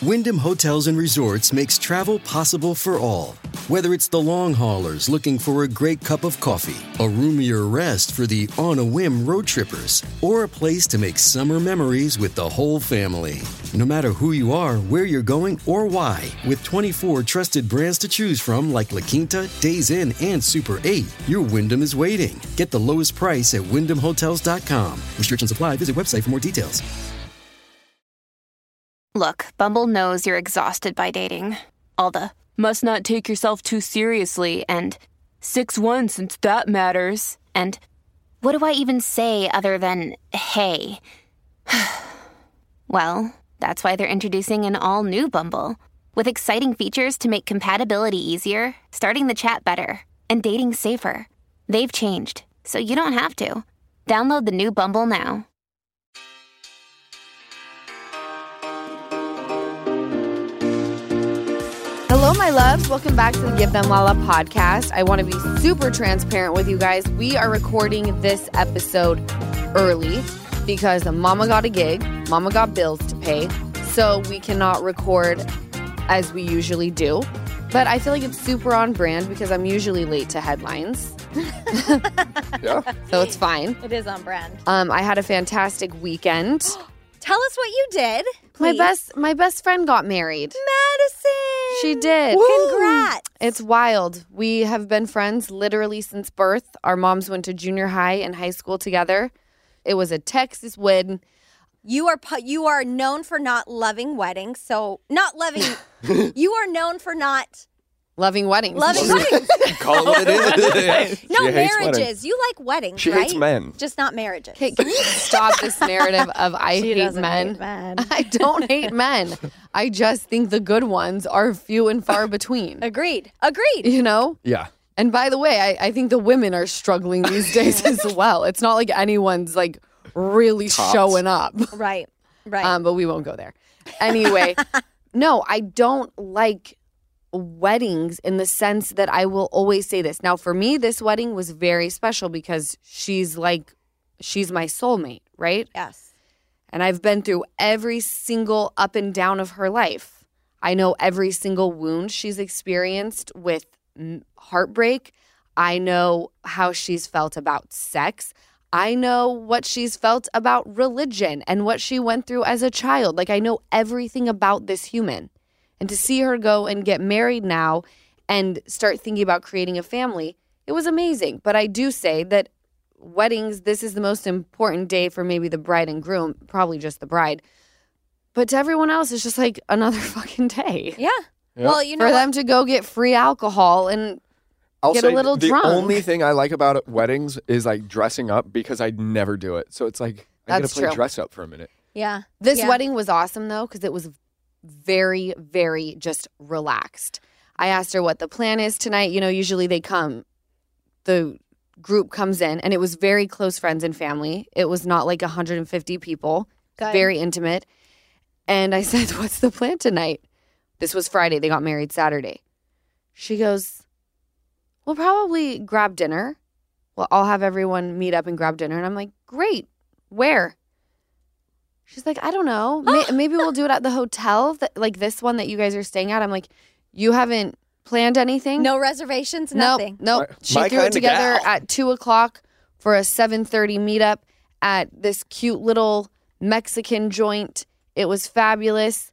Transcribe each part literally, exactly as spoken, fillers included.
Wyndham Hotels and Resorts makes travel possible for all. Whether it's the long haulers looking for a great cup of coffee, a roomier rest for the on-a-whim road trippers, or a place to make summer memories with the whole family. No matter who you are, where you're going, or why, with twenty-four trusted brands to choose from like La Quinta, Days Inn, and Super eight, your Wyndham is waiting. Get the lowest price at wyndham hotels dot com. Restrictions apply. Visit website for more details. Look, Bumble knows you're exhausted by dating. All the, must not take yourself too seriously, and six one since that matters, and what do I even say other than, hey? Well, that's why they're introducing an all-new Bumble, with exciting features to make compatibility easier, starting the chat better, and dating safer. They've changed, so you don't have to. Download the new Bumble now. Hello, my loves. Welcome back to the Give Them Lala podcast. I want to be super transparent with you guys. We are recording this episode early because Mama got a gig, Mama got bills to pay, so we cannot record as we usually do. But I feel like it's super on brand because I'm usually late to headlines. Yeah. So it's fine. It is on brand. Um, I had a fantastic weekend. Tell us what you did, My please. best my best friend got married. Madison! She did. Congrats! It's wild. We have been friends literally since birth. Our moms went to junior high and high school together. It was a Texas wedding. You are pu- you are known for not loving weddings, so not loving. You are known for not Loving weddings. loving weddings. Call it what it is. No, She hates marriages. weddings. You like weddings, She right? hates men. Just not marriages. Okay, can you stop this narrative of I She hate doesn't men? hate men. I don't hate men. I just think the good ones are few and far between. Agreed. Agreed. You know? Yeah. And by the way, I, I think the women are struggling these days as well. It's not like anyone's like really Tops. showing up. Right. Right. Um, but we won't go there. Anyway, no, I don't like weddings in the sense that I will always say this. Now, for me, this wedding was very special because she's like, she's my soulmate, right? yes. And I've been through every single up and down of her life. I know every single wound she's experienced with mm, heartbreak. I know how she's felt about sex. I know what she's felt about religion and what she went through as a child. Like, I know everything about this human. And to see her go and get married now and start thinking about creating a family, it was amazing. But I do say that weddings, this is the most important day for maybe the bride and groom, probably just the bride. But to everyone else, it's just like another fucking day. Yeah. Well, you know For what? them to go get free alcohol and I'll get a say little the drunk. only thing I like about weddings is like dressing up because I never do it. So it's like I That's gotta play true. dress up for a minute. Yeah. This Yeah. wedding was awesome, though, because it was very, very just relaxed. I asked her what the plan is tonight. You know, usually they come, the group comes in, and it was very close friends and family. It was not like one hundred fifty people, Good. very intimate. And I said, what's the plan tonight? This was Friday. They got married Saturday. She goes, we'll probably grab dinner. Well, I'll have everyone meet up and grab dinner. And I'm like, great. Where? She's like, I don't know. May- maybe we'll do it at the hotel, that, like this one that you guys are staying at. I'm like, you haven't planned anything? No reservations, Nope, nothing. nope. My- She my threw it kinda together gal. at two o'clock for a seven thirty meetup at this cute little Mexican joint. It was fabulous.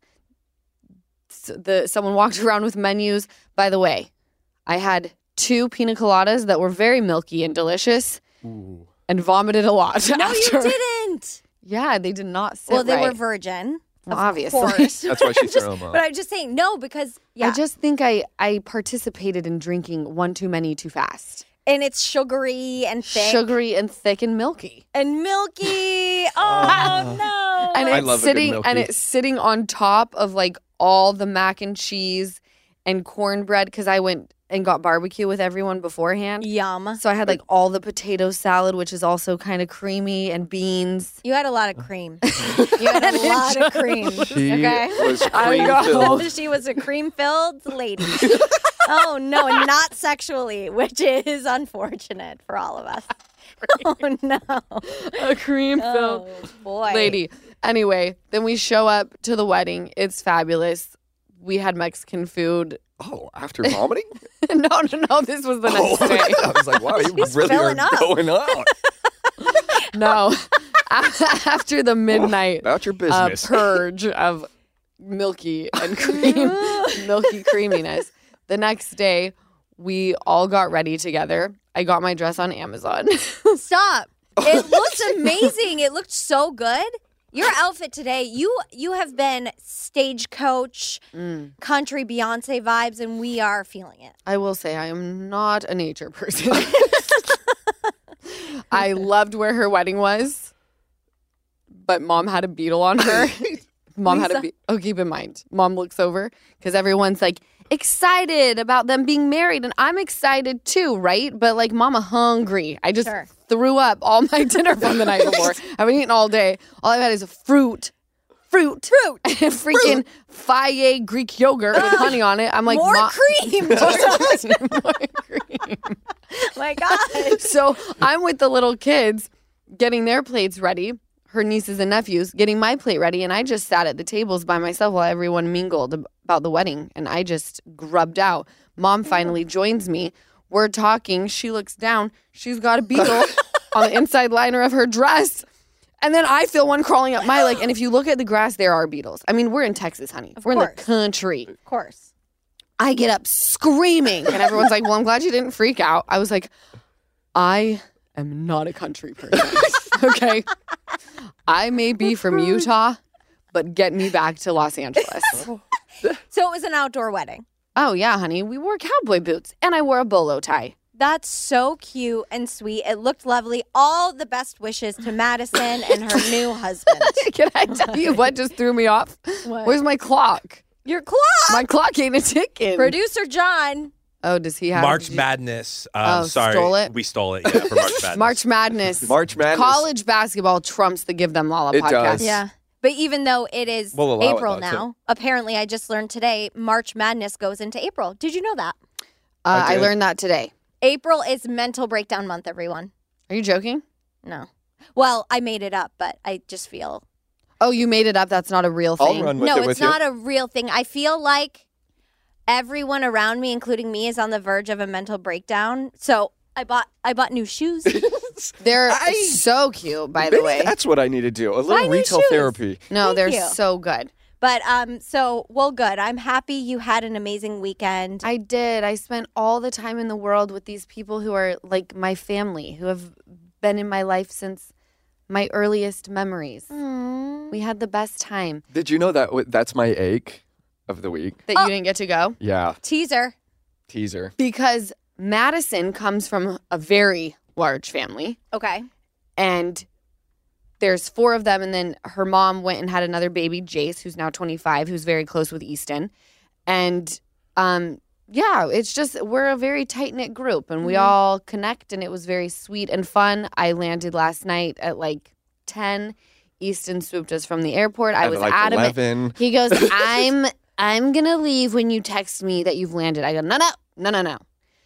S- The someone walked around with menus. By the way, I had two pina coladas that were very milky and delicious, Ooh. and vomited a lot. No, after. you didn't. Yeah, they did not sit Well, they right. were virgin. Well, of obviously. course. That's why she Just- threw 'em up. But I'm just saying no because yeah, I just think I, I participated in drinking one too many too fast. and it's sugary and thick Sugary and thick and milky. and milky. Oh no! And I it's love a good sitting milky. and it's sitting on top of like all the mac and cheese and cornbread because I went and got barbecue with everyone beforehand. Yum. So I had like all the potato salad, which is also kind of creamy, and beans. You had a lot of cream. You had a lot of cream. She Okay. was I cream know. filled. She was a cream-filled lady. Oh, no, and not sexually, which is unfortunate for all of us. Oh, no. A cream-filled Oh, boy. lady. Anyway, then we show up to the wedding. It's fabulous. We had Mexican food. Oh, after vomiting? no, no, no. This was the next Oh, day. I was like, wow, you She's really are filling up. going out No. After the midnight about your uh, business. purge of milky and cream, milky creaminess, the next day we all got ready together. I got my dress on Amazon. Stop. It looks amazing. It looked so good. Your outfit today, you you have been stagecoach, Mm. country Beyonce vibes, and we are feeling it. I will say I am not a nature person. I loved where her wedding was, but mom had a beetle on her. Mom had a Lisa. be- oh, keep in mind, mom looks over because everyone's like excited about them being married, and I'm excited too, right? But like, mama hungry. I just Sure. threw up all my dinner from the night before. I've been eating all day. All I've had is fruit. Fruit, fruit, freaking Faye Greek yogurt with honey on it. I'm like, More "Ma- cream. More cream. My God. So I'm with the little kids getting their plates ready, her nieces and nephews getting my plate ready, and I just sat at the tables by myself while everyone mingled ab- about the wedding, and I just grubbed out. Mom finally joins me. We're talking. She looks down. She's got a beetle on the inside liner of her dress. And then I feel one crawling up my leg. And if you look at the grass, there are beetles. I mean, we're in Texas, honey. Of we're course. in the country. Of course. I get up screaming, and everyone's like, well, I'm glad you didn't freak out. I was like, I am not a country person. Okay. I may be from Utah, but get me back to Los Angeles. So it was an outdoor wedding. Oh, yeah, honey. We wore cowboy boots, and I wore a bolo tie. That's so cute and sweet. It looked lovely. All the best wishes to Madison and her new husband. Can I tell you what just threw me off? What? Where's my clock? Your clock. My clock ain't a ticking. Producer John. Oh, does he have March did you- Madness. Um, Oh, sorry, stole it? we stole it. Yeah, for March Madness. March Madness. March Madness. College basketball trumps the Give Them Lala It podcast. does. Yeah. But even though it is We'll allow it, April though, now, apparently I just learned today March Madness goes into April. Did you know that? Uh, I I did. learned that today. April is mental breakdown month, everyone. Are you joking? No. Well, I made it up, but I just feel Oh, you made it up. That's not a real I'll thing. run with no, it it's with not you. a real thing. I feel like everyone around me, including me, is on the verge of a mental breakdown. So I bought I bought new shoes. They're I- so cute, by the Maybe way. that's what I need to do. A little Buy new retail shoes. therapy. No, Thank they're you. so good. But um, so well, good. I'm happy you had an amazing weekend. I did. I spent all the time in the world with these people who are like my family, who have been in my life since my earliest memories. We had the best time. Did you know that w- that's my ache of the week? That Oh. you didn't get to go? Yeah, Teaser. teaser. Because Madison comes from a very large family. Okay. And there's four of them, and then her mom went and had another baby, Jace, who's now twenty-five, who's very close with Easton. And um, yeah, it's just we're a very tight-knit group, and we all connect, and it was very sweet and fun. I landed last night at like ten. Easton swooped us from the airport. I At was like adamant. eleven. He goes, I'm I'm gonna leave when you text me that you've landed. I go, no, no, no, no, no.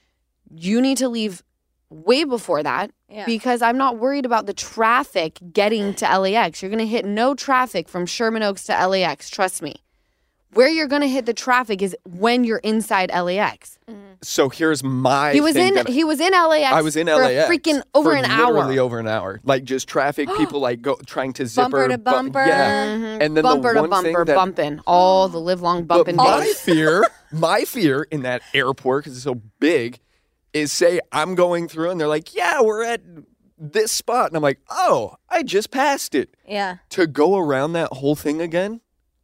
You need to leave way before that Yeah. because I'm not worried about the traffic getting to L A X. You're gonna hit no traffic from Sherman Oaks to L A X. Trust me. Where you're gonna hit the traffic is when you're inside L A X. So here's my. He was thing in that- he was in L A X. I was in for L A X freaking over for an hour. literally over an hour. Like just traffic, people like go trying to zipper Bumper to bu- bumper. yeah, Mhm. and then bumper the to one bumper, thing that, bumping all the live long But bumping my days. fear, my fear in that airport because it's so big, is say I'm going through and they're like, "Yeah, we're at this spot," and I'm like, "Oh, I just passed it." Yeah. To go around that whole thing again,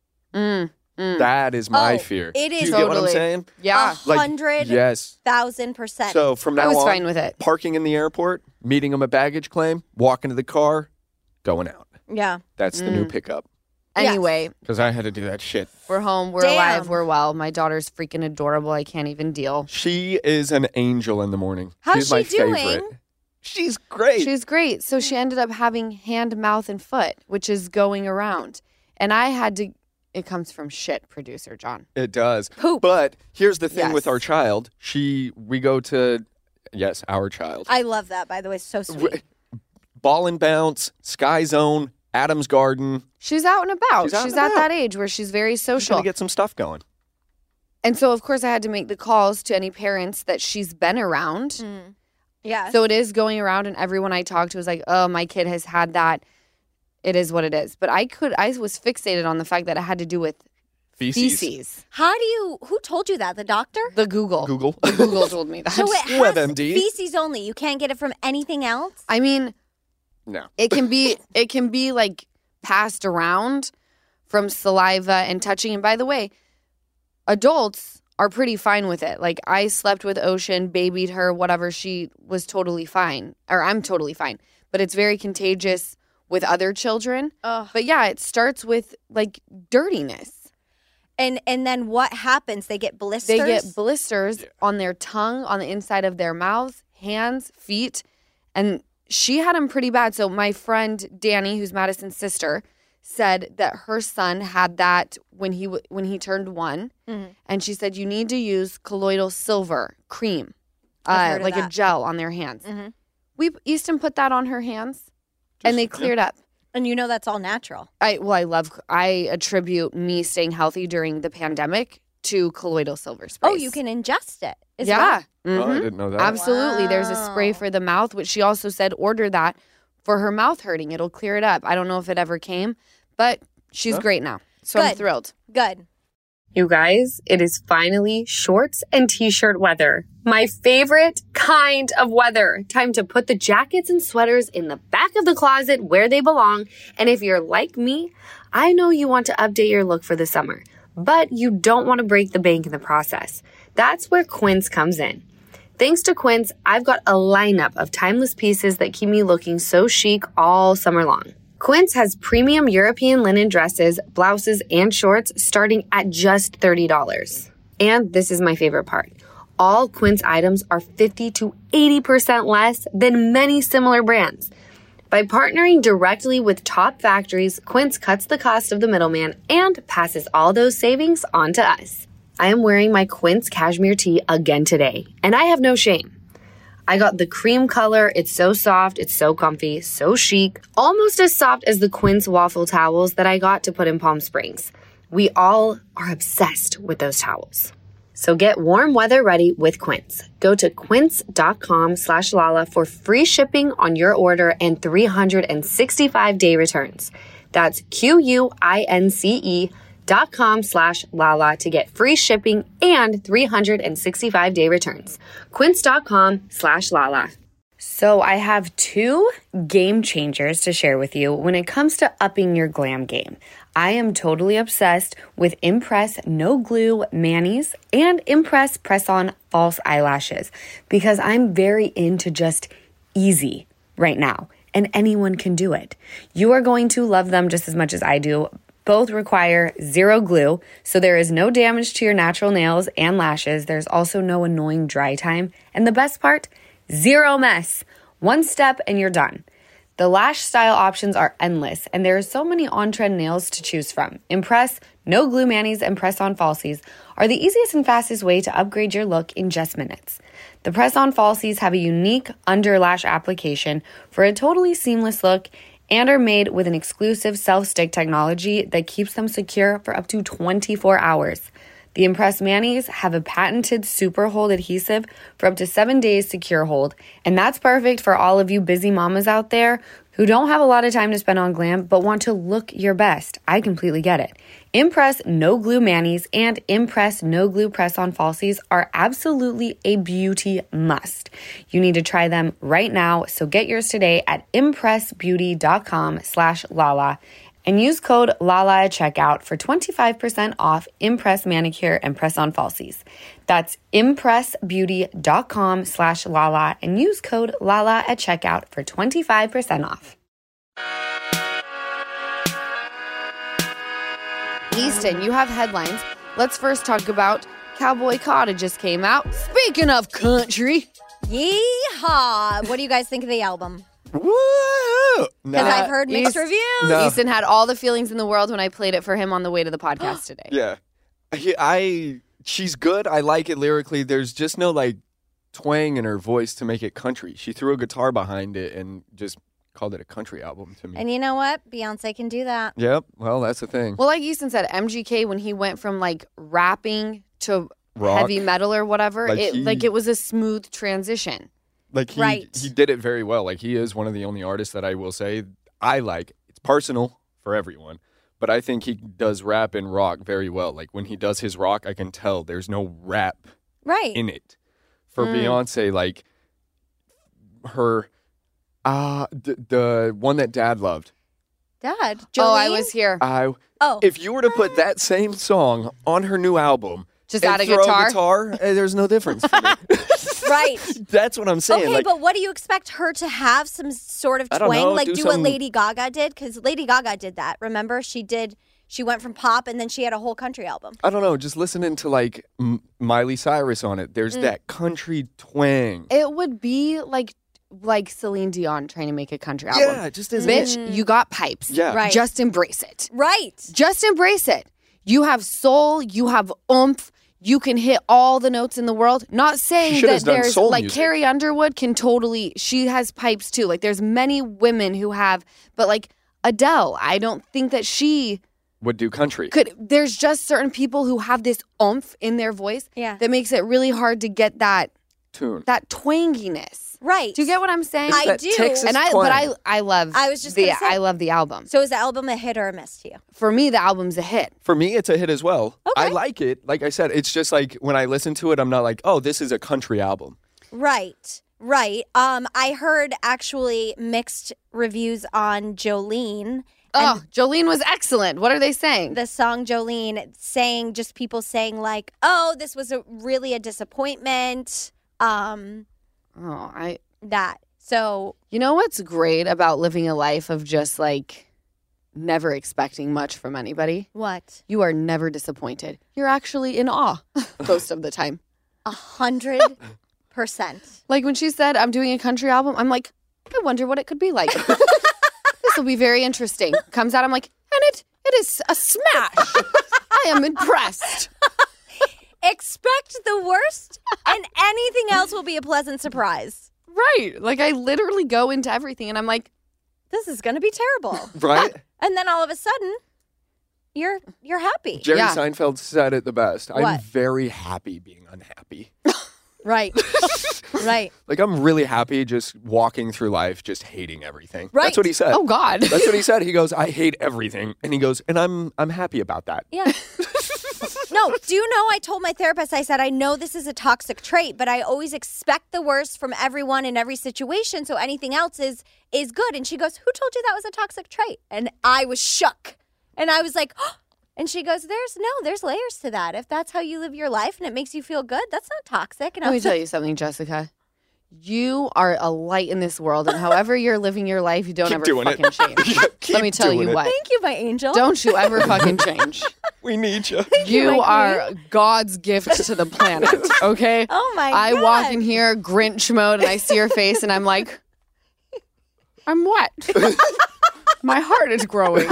Mm, mm. that is my Oh, fear. it Do is you get what I'm totally. saying? Yeah. A Like, hundred Yes. thousand percent. So from now I was on, fine with it. parking in the airport, meeting them at baggage claim, walking to the car, going out. Yeah. That's the Mm. new pickup. Anyway, Because I had to do that shit. we're home. We're Damn. alive. We're well. My daughter's freaking adorable. I can't even deal. She is an angel in the morning. How's She's my she doing? favorite. She's great. She's great. So she ended up having hand, mouth, and foot, which is going around. And I had to, it comes from shit, producer John. It does. Poop. But here's the thing Yes. with our child. She, we go to, yes, our child. I love that, by the way. So sweet. Ball and Bounce, Sky Zone, Adam's Garden. She's out and about. She's out She's and at about. that age where she's very She's social. going to get some stuff going. And so, of course, I had to make the calls to any parents that she's been around. Mm. Yeah. So it is going around, and everyone I talked to was like, oh, my kid has had that. It is what it is. But I could, I was fixated on the fact that it had to do with Feces. feces. How do you, who told you that? The doctor? The Google. Google. The Google told me that. So it has WebMD. feces only. You can't get it from anything else? I mean, No. it can be, it can be like passed around from saliva and touching. And by the way, adults are pretty fine with it. Like I slept with Ocean, babied her, whatever. She was totally fine, or I'm totally fine. But it's very contagious with other children. Ugh. But yeah, it starts with like dirtiness. And and then what happens? They get blisters? They get blisters on their tongue, on the inside of their mouth, hands, feet. And she had them pretty bad. So my friend Danny, who's Madison's sister, said that her son had that when he w- when he turned one. Mhm. And she said, you need to use colloidal silver cream, I've uh, heard of like a that. gel on their hands. Mhm. We Easton put that on her hands, and they cleared up. And you know that's all natural. I well, I love. I attribute me staying healthy during the pandemic to colloidal silver sprays. Oh, you can ingest it as yeah, well? Oh, I Mhm. didn't know that. Absolutely. There's a spray Wow. for the mouth, which she also said order that for her mouth hurting. It'll clear it up. I don't know if it ever came, but she's Huh? great now. So I'm Good. thrilled. Good. You guys, it is finally shorts and t-shirt weather. My favorite kind of weather. Time to put the jackets and sweaters in the back of the closet where they belong. And if you're like me, I know you want to update your look for the summer, but you don't want to break the bank in the process. That's where Quince comes in. Thanks to Quince, I've got a lineup of timeless pieces that keep me looking so chic all summer long. Quince has premium European linen dresses, blouses, and shorts starting at just thirty dollars. And this is my favorite part. All Quince items are fifty to eighty percent less than many similar brands. By partnering directly with top factories, Quince cuts the cost of the middleman and passes all those savings on to us. I am wearing my Quince cashmere tee again today, and I have no shame. I got the cream color. It's so soft. It's so comfy, so chic, almost as soft as the Quince waffle towels that I got to put in Palm Springs. We all are obsessed with those towels. So get warm weather ready with Quince. Go to quince.com slash Lala for free shipping on your order and three hundred sixty-five day returns. That's Q-U-I-N-C-E dot com slash Lala to get free shipping and three hundred sixty-five day returns. Quince.com slash Lala. So I have two game changers to share with you when it comes to upping your glam game. I am totally obsessed with Impress No Glue Manis and Impress Press-On False Eyelashes because I'm very into just easy right now, and anyone can do it. You are going to love them just as much as I do. Both require zero glue, so there is no damage to your natural nails and lashes. There's also no annoying dry time. And the best part, zero mess. One step and you're done. The lash style options are endless, and there are so many on-trend nails to choose from. Impress, No Glue Manis, and Press-On Falsies are the easiest and fastest way to upgrade your look in just minutes. The Press-On Falsies have a unique under lash application for a totally seamless look and are made with an exclusive self-stick technology that keeps them secure for up to twenty-four hours. The Impress Manis have a patented super hold adhesive for up to seven days secure hold, and that's perfect for all of you busy mamas out there who don't have a lot of time to spend on glam but want to look your best. I completely get it. Impress No Glue Manis and Impress No Glue Press-On Falsies are absolutely a beauty must. You need to try them right now, so get yours today at impressbeauty.com slash Lala and use code Lala at checkout for twenty-five percent off Impress Manicure and Press-On Falsies. That's impressbeauty.com slash Lala and use code Lala at checkout for twenty-five percent off. Easton, you have headlines. Let's first talk about Cowboy Carter just came out. Speaking of country. Yeehaw! What do you guys think of the album? Woo! Because Nah. I've heard mixed East- reviews. No. Easton had all the feelings in the world when I played it for him on the way to the podcast today. Yeah. He, I she's good. I like it lyrically. There's just no like twang in her voice to make it country. She threw a guitar behind it and just called it a country album to me. And you know what? Beyonce can do that. Yep. Well, that's the thing. Well, like Easton said, M G K, when he went from like rapping to Rock. heavy metal or whatever, Like it he- like it was a smooth transition. Like he Right. he did it very well. Like he is one of the only artists that I will say I like. It's personal for everyone, but I think he does rap and rock very well. Like when he does his rock, I can tell there's no rap Right. in it. For Mm. Beyonce, like her uh the, the one that Dad loved. Dad. Oh, I Jolene? was here. I Oh. if you were to put that same song on her new album, Just and add a throw guitar? guitar, eh, there's no difference. For me. Right. That's what I'm saying. Okay, like, but what do you expect her to have some sort of I don't twang? know, Like do do, what some- Lady Gaga did? Because Lady Gaga did that. Remember? She did, she went from pop and then she had a whole country album. I don't know, just listening to like M- Miley Cyrus on it, there's Mm. that country twang. It would be like like Celine Dion trying to make a country album. Yeah, it just isn't. Bitch, you got pipes. Yeah. Right. Just embrace it. Right. Just embrace it. You have soul, you have oomph, you can hit all the notes in the world. Not saying She should that have done there's soul like music. Carrie Underwood can totally, she has pipes too. Like there's many women who have, but like Adele, I don't think that she Would do country. could. There's just certain people who have this oomph in their voice Yeah. that makes it really hard to get that Tune. that twanginess. Right. Do you get what I'm saying? I that do. Texas and I, twang. but I, I love. I was just the, gonna say- I love the album. So is the album a hit or a miss to you? For me, the album's a hit. For me, it's a hit as well. I Okay. like it. Like I said, it's just like when I listen to it, I'm not like, oh, this is a country album. Right. Right. Um, I heard actually mixed reviews on Jolene. Oh, Jolene was excellent. What are they saying? The song Jolene, saying just people saying like, "Oh, this was a really a disappointment." Um, oh, I. that. So You know what's great about living a life of just like never expecting much from anybody? what? You are never disappointed. You're actually in awe most of the time. A hundred percent. Like when she said, I'm doing a country album, I'm like, I wonder what it could be like. This will be very interesting. Comes out, I'm like, and it it is a smash. I am impressed. Expect the worst, and anything else will be a pleasant surprise. Right. Like I literally go into everything and I'm like, This is going to be terrible. Right? And then all of a sudden, you're you're happy. Jerry Yeah. Seinfeld said it the best. I'm What? very happy being unhappy. Right. Right. Like I'm really happy just walking through life, just hating everything. Right. That's what he said. oh God. That's what he said. He goes, I hate everything. And he goes, and I'm I'm happy about that. Yeah. No, do you know I told my therapist, I said, I know this is a toxic trait, but I always expect the worst from everyone in every situation, so anything else is is good. And she goes, who told you that was a toxic trait? And I was shook. And I was like, oh. And she goes, there's no, there's layers to that. If that's how you live your life and it makes you feel good, that's not toxic. And I Let me was tell like, you something, Jessica. You are a light in this world, and however you're living your life, you don't Keep ever doing it. fucking change. Keep Let me tell doing you it. what. thank you, my angel. Don't you ever fucking change. We need you. You my are God's gift to the planet, okay? Oh my I God. walk in here Grinch mode and I see your face and I'm like, I'm what? My heart is growing.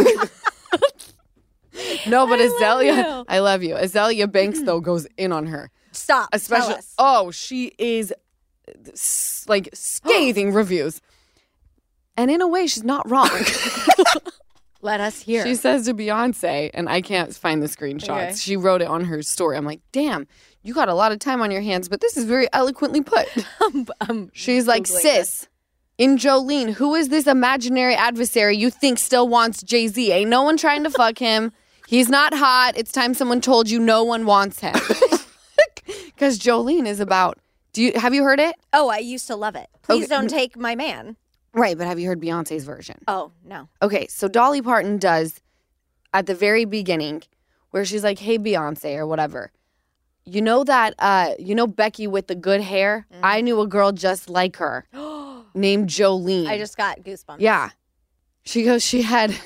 No, but I love Azalea, you. I love you. Azalea Banks, though, goes in on her. Stop. Especially, Tell us. oh, she is s- like scathing reviews. And in a way, she's not wrong. Let us hear. She says to Beyonce, and I can't find the screenshots. Okay. She wrote it on her story. I'm like, damn, you got a lot of time on your hands, but this is very eloquently put. um, She's like, Googling sis, in Jolene, who is this imaginary adversary you think still wants Jay-Z? Ain't no one trying to fuck him. He's not hot. It's time someone told you no one wants him. Because Jolene is about, do you have you heard it? Oh, I used to love it. Please Okay. don't take my man. Right, but have you heard Beyonce's version? Oh, no. Okay, so Dolly Parton does at the very beginning where she's like, hey, Beyonce or whatever. You know that, uh, you know Becky with the good hair? Mm. I knew a girl just like her named Jolene. I just got goosebumps. Yeah. She goes, she had,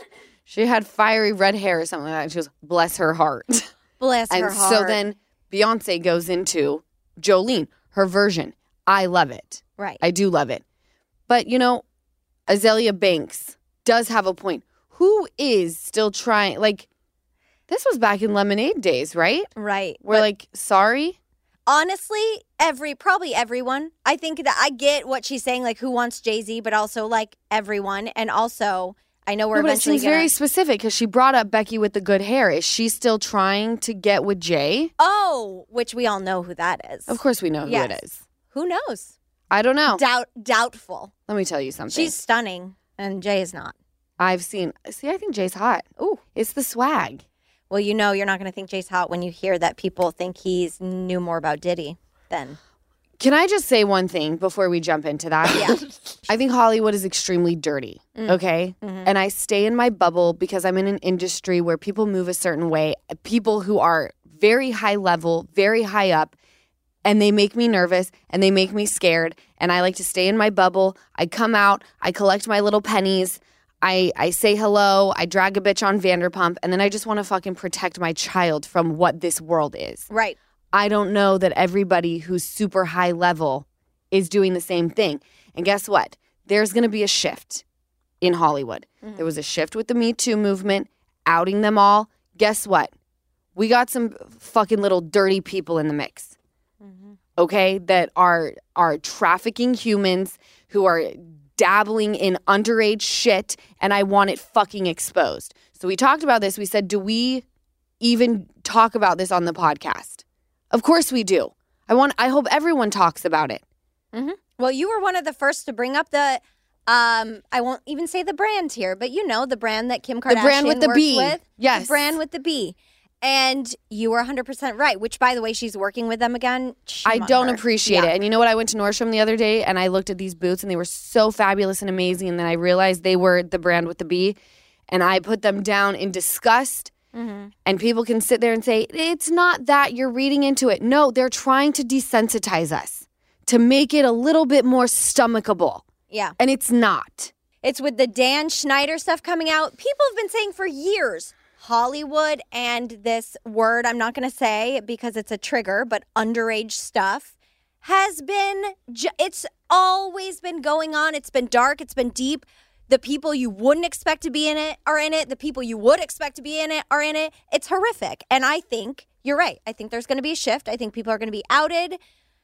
She had fiery red hair or something like that. And she goes, bless her heart. Bless and her heart. so then Beyonce goes into Jolene, her version. I love it. Right. I do love it. But, you know, Azalea Banks does have a point. Who is still trying? Like, this was back in Lemonade days, right? Right. We're But like, sorry? honestly, every probably everyone. I think that I get what she's saying, like who wants Jay-Z, but also like everyone. And also, I know we're No, but it eventually seems gonna... very specific because she brought up Becky with the good hair. Is she still trying to get with Jay? Oh, which we all know who that is. Of course we know who Yes. it is. Who knows? I don't know. Doubt, doubtful. Let me tell you something. She's stunning, and Jay is not. I've seen. See, I think Jay's hot. Ooh. It's the swag. Well, you know you're not going to think Jay's hot when you hear that people think he's knew more about Diddy than. Can I just say one thing before we jump into that? Yeah. I think Hollywood is extremely dirty, Mm. okay? Mm-hmm. And I stay in my bubble because I'm in an industry where people move a certain way, people who are very high level, very high up, and they make me nervous and they make me scared. And I like to stay in my bubble. I come out, I collect my little pennies, I, I say hello, I drag a bitch on Vanderpump, and then I just want to fucking protect my child from what this world is. Right. I don't know that everybody who's super high level is doing the same thing. And guess what? There's going to be a shift in Hollywood. Mm-hmm. There was a shift with the Me Too movement, outing them all. Guess what? We got some fucking little dirty people in the mix. Mm-hmm. Okay? That are are trafficking humans, who are dabbling in underage shit, and I want it fucking exposed. So we talked about this. We said, do we even talk about this on the podcast? Of course we do. I want. I hope everyone talks about it. Mm-hmm. Well, you were one of the first to bring up the, um, I won't even say the brand here, but you know the brand that Kim Kardashian The brand with the works B. with. Yes. The brand with the B. And you were one hundred percent right, which, by the way, she's working with them again. Shame I on don't her. appreciate Yeah. it. And you know what? I went to Nordstrom the other day and I looked at these boots and they were so fabulous and amazing. And then I realized they were the brand with the B. And I put them down in disgust. Mm-hmm. And people can sit there and say, it's not that, you're reading into it. No, they're trying to desensitize us to make it a little bit more stomachable. Yeah. And it's not. It's with the Dan Schneider stuff coming out. People have been saying for years, Hollywood and this word I'm not going to say because it's a trigger, but underage stuff has been, ju- it's always been going on. It's been dark. It's been deep. The people you wouldn't expect to be in it are in it. The people you would expect to be in it are in it. It's horrific. And I think you're right. I think there's going to be a shift. I think people are going to be outed.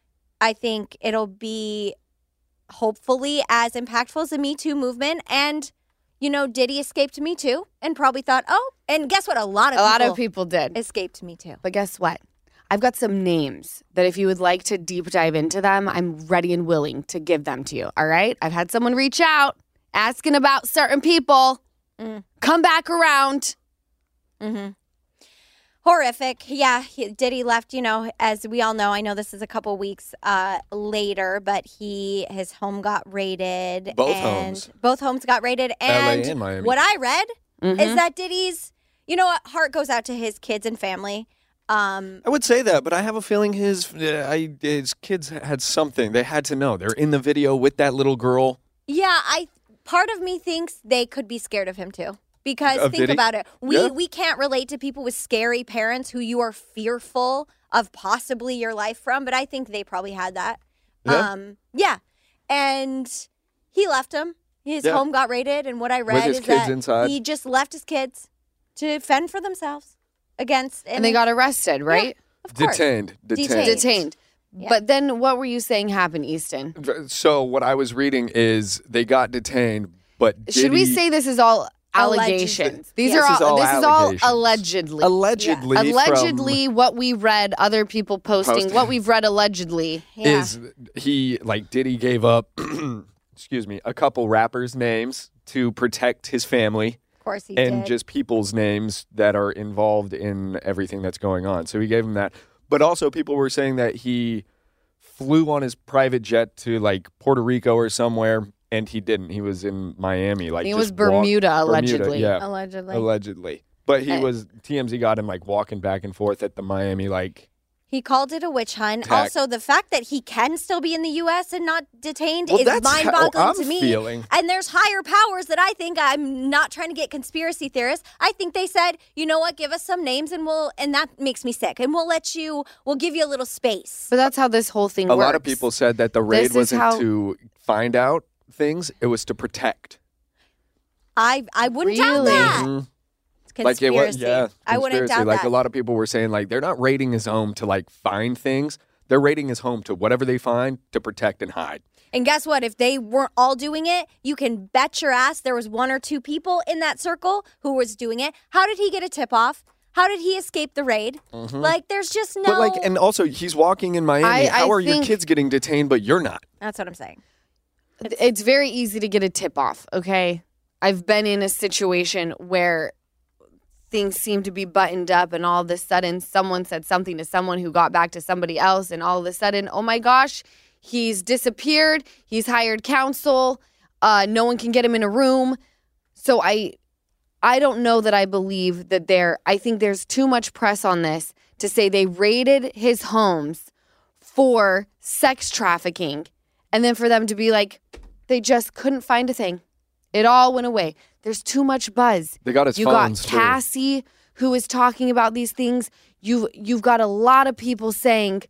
I think it'll be hopefully as impactful as the Me Too movement. And, you know, Diddy escaped Me Too and probably thought, oh, and guess what? A lot of A people lot of people did. escaped Me Too. But guess what? I've got some names that if you would like to deep dive into them, I'm ready and willing to give them to you. All right? I've had someone reach out asking about certain people. Mm. Come back around. Mm-hmm. Horrific. Yeah, he, Diddy left, you know, as we all know. I know this is a couple weeks uh, later, but he his home got raided. Both and homes. Both homes got raided. And, and Miami. what I read Mhm. is that Diddy's, you know what, heart goes out to his kids and family. Um, I would say that, but I have a feeling his uh, I, his kids had something. They had to know. They're in the video with that little girl. yeah, I part of me thinks they could be scared of him too. Because Of think Diddy? about it. We Yeah. we can't relate to people with scary parents who you are fearful of possibly your life from, but I think they probably had that. Yeah. Um yeah. And he left him. His Yeah. home got raided, and what I read his is kids that inside. he just left his kids to fend for themselves against And they got arrested, right? of course. Detained. Detained. Detained. Detained. Yeah. But then what were you saying happened, Easton? So what I was reading is they got detained, but Should we Diddy- say this is all Allegedly. allegations? These Yes. are This is all, all this is all allegations. allegedly. allegedly from- allegedly what we read, other people posting, Posting. what we've read allegedly. Yeah. is he like Diddy gave up excuse me a couple rappers' names to protect his family Of course he and did. just people's names that are involved in everything that's going on. So he gave him that. But also people were saying that he flew on his private jet to like Puerto Rico or somewhere, and he didn't. He was in Miami. Like I think it just was Bermuda, walk- allegedly. yeah, allegedly. allegedly. But he Uh, was T M Z got him like walking back and forth at the Miami like He called it a witch hunt. Tack. Also, the fact that he can still be in the U S and not detained Well, is that's how mind-boggling I'm to me. feeling. And there's higher powers that I think, I'm not trying to get conspiracy theorists. I think they said, you know what, give us some names and we'll, and that makes me sick. And we'll let you, we'll give you a little space. But that's how this whole thing A works. lot of people said that the raid This is wasn't how- to find out things; it was to protect. I I wouldn't doubt Really? that. Mhm. Conspiracy. Like it was, yeah. I wouldn't conspiracy. doubt Like that. a lot of people were saying, like they're not raiding his home to like find things; they're raiding his home to whatever they find to protect and hide. And guess what? If they weren't all doing it, you can bet your ass there was one or two people in that circle who was doing it. How did he get a tip off? How did he escape the raid? Like, there's just no. But like, and also he's walking in Miami. I- How I are your think- kids getting detained, but you're not? That's what I'm saying. It's very easy to get a tip off, okay? I've been in a situation where things seem to be buttoned up and all of a sudden someone said something to someone who got back to somebody else and all of a sudden, oh my gosh, he's disappeared. He's hired counsel. Uh, no one can get him in a room. So I I don't know that I believe that there, I think there's too much press on this to say they raided his homes for sex trafficking and then for them to be like, they just couldn't find a thing. It all went away. There's too much buzz. They got his you phones, got too. Cassie who is talking about these things. You've you've got a lot of people saying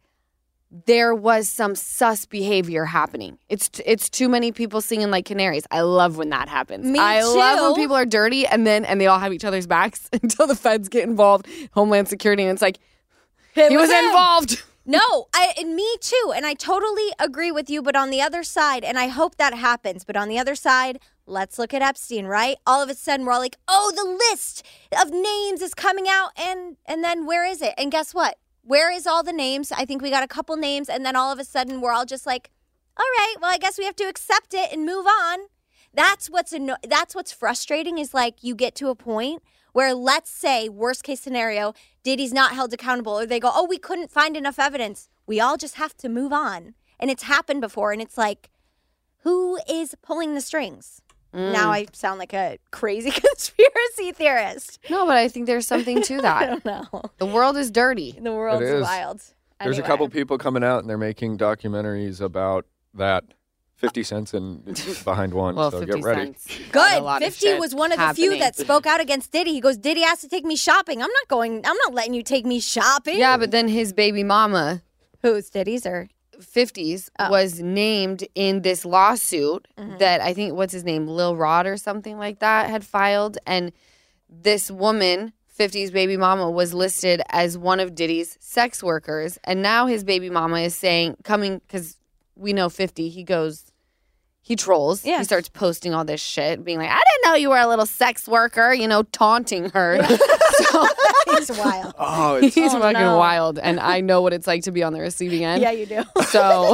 there was some sus behavior happening. It's t- it's too many people singing like canaries. I love when that happens. Me I love when too. people are dirty and then and they all have each other's backs until the feds get involved, Homeland Security, and it's like he was him. involved. No, I and me too. And I totally agree with you. But on the other side, and I hope that happens, but on the other side, let's look at Epstein, right? All of a sudden, we're all like, oh, the list of names is coming out. And and then where is it? And guess what? Where is all the names? I think we got a couple names. And then all of a sudden, we're all just like, all right, well, I guess we have to accept it and move on. That's what's anno- that's what's frustrating is like you get to a point where, let's say, worst case scenario, Diddy's not held accountable, or they go, oh, we couldn't find enough evidence. We all just have to move on. And it's happened before, and it's like, who is pulling the strings? Mm. Now I sound like a crazy conspiracy theorist. No, but I think there's something to I that. don't know. The world is dirty. The world's is. wild. There's a Anyway. couple people coming out and they're making documentaries about that. fifty cents and behind one, Well, so fifty get ready. cents. Got a Good. lot of fifty shit was one of the few happening. that spoke out against Diddy. He goes, Diddy has to take me shopping. I'm not going, I'm not letting you take me shopping. Yeah, but then his baby mama, Who's Diddy's or? fifties, Oh. was named in this lawsuit Mm-hmm. that I think, what's his name, Lil Rod or something like that, had filed. And this woman, fifties baby mama, was listed as one of Diddy's sex workers. And now his baby mama is saying, coming, because we know fifty, he goes, he trolls. Yeah. He starts posting all this shit, being like, I didn't know you were a little sex worker, you know, taunting her. So He's wild. Oh, it's, he's Oh, fucking no. wild. And I know what it's like to be on the receiving end. Yeah, you do. So,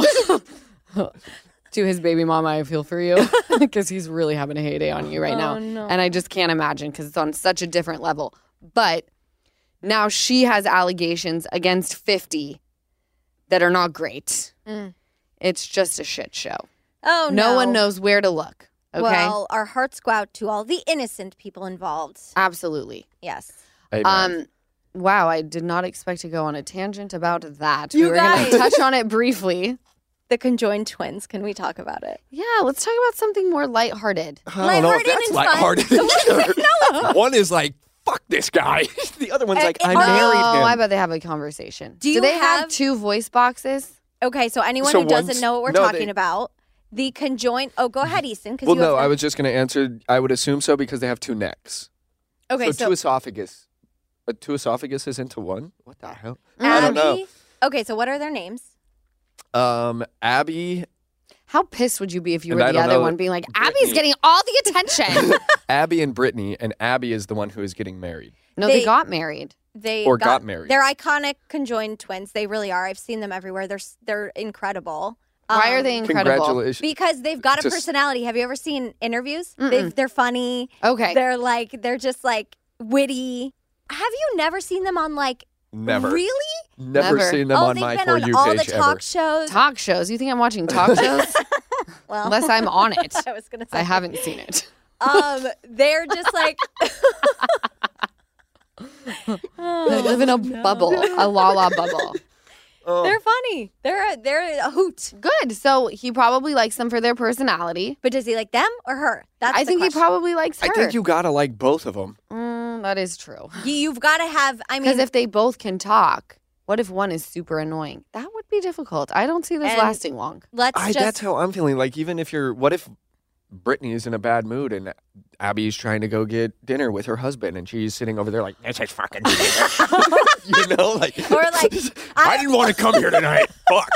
to his baby mama, I feel for you because he's really having a heyday on you right now. Oh, no. And I just can't imagine because it's on such a different level. But now she has allegations against fifty that are not great. Mm. It's just a shit show. Oh, no. no. one knows where to look. Okay. Well, our hearts go out to all the innocent people involved. Absolutely. Yes. Amen. Um, wow, I did not expect to go on a tangent about that. You we were going guys. to touch on it briefly. The conjoined twins. Can we talk about it? Yeah, let's talk about something more lighthearted. I don't know if lighthearted that's and lighthearted fun. either. One is like, fuck this guy. The other one's like, I Uh, married Oh, him. I bet they have a conversation. Do you they have, have- two voice boxes? Okay, so anyone So who doesn't once- know what we're no, talking they- about, the conjoined. Oh, go ahead, Easton. 'cause well, you have no, the- I was just going to answer. I would assume so because they have two necks. Okay, so, so, two esophagus. Uh, two esophaguses into one? What the hell? Abby. I don't know. Okay, so what are their names? Um, Abby, How pissed would you be if you And were I the don't other know one being like, Brittany. Abby's getting all the attention? Abby and Brittany, and Abby is the one who is getting married. no, they, They- got married. They Or got married. They're iconic conjoined twins. They really are. I've seen them everywhere. They're s- they're incredible. Why are Um, they incredible? Congratulations. Because they've got a Just- personality. Have you ever seen interviews? Mm-mm. They've, they're funny. Okay. They're like they're just like witty. Have you never seen them on like Never. really? Never, Never. seen them oh, on they've my been For on You all page the talk ever. shows. Talk shows. You think I'm watching talk shows? well, Unless I'm on it. I was gonna say I haven't seen it. Um, they're just like I live in a bubble, a la la bubble. Oh. They're funny. They're a, they're a hoot. Good. So he probably likes them for their personality. But does he like them or her? That's I the think question. he probably likes her. I think you gotta like both of them. Mm, that is true. You, you've got to have. I Because mean, if they both can talk, what if one is super annoying? That would be difficult. I don't see this And- lasting long. let's I, just. that's how I'm feeling. Like, even if you're, what if Brittany is in a bad mood and Abby's trying to go get dinner with her husband and she's sitting over there like, this is fucking you know, like, Or like, I didn't want to come here tonight. Fuck.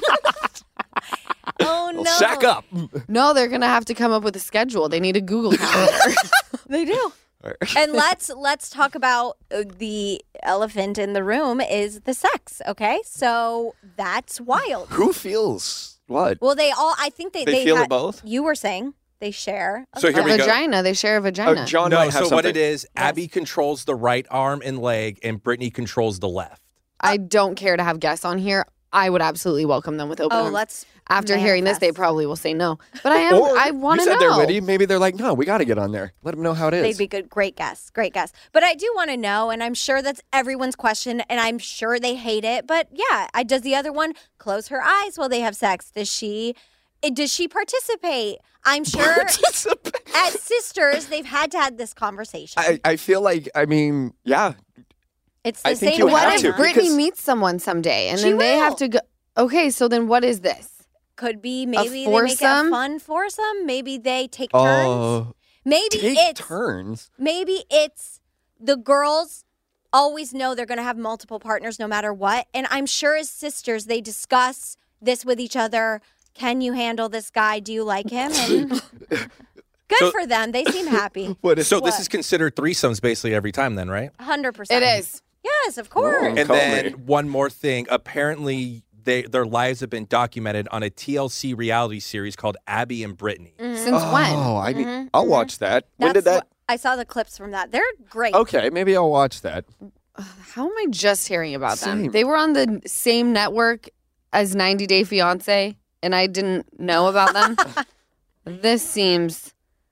oh no, Well, sack up. No, they're going to have to come up with a schedule. They need a Google calendar. They do. And let's let's talk about uh, the elephant in the room is the sex. Okay, so that's wild. Who feels what? Well, they all. I think they They they feel it had- both? You were saying they share. a So here a we go. vagina. They share a vagina. Oh, John No, might have so something. what it is, Abby controls the right arm and leg, and Brittany controls the left. I don't care to have guests on here. I would absolutely welcome them with open Oh, arms. let's. After hearing this, they manifest. probably will say no. But I am. Or I want you to said know. they're ready. Maybe they're like, no, we got to get on there. Let them know how it is. They'd be good, great guests, great guests. But I do want to know, and I'm sure that's everyone's question, and I'm sure they hate it. But yeah, I, does the other one close her eyes while they have sex? Does she? eh, Does she participate? I'm sure as sisters, they've had to have this conversation. I, I feel like, I mean, yeah. it's the I think same. you What have if to, dilemma. Brittany because- meets someone someday and She then they have will. to go? Okay, so then what is this? Could be maybe they make it a foursome? fun foursome. Maybe they take turns. Oh, maybe take it's turns. maybe it's the girls always know they're going to have multiple partners no matter what. And I'm sure as sisters, they discuss this with each other. Can you handle this guy? Do you like him? And good So- for them. They seem happy. What is So this What? is considered threesomes basically every time then, right? one hundred percent. It is. Yes, of course. Oh. And Call then me. one more thing. Apparently, they their lives have been documented on a T L C reality series called Abby and Brittany. Since Oh, when? I mean, Mhm, I'll mhm. watch that. When did That's that? what- I saw the clips from that. They're great. Okay, maybe I'll watch that. How am I just hearing about them? Same. They were on the same network as ninety Day Fiance, and I didn't know about them. This seems.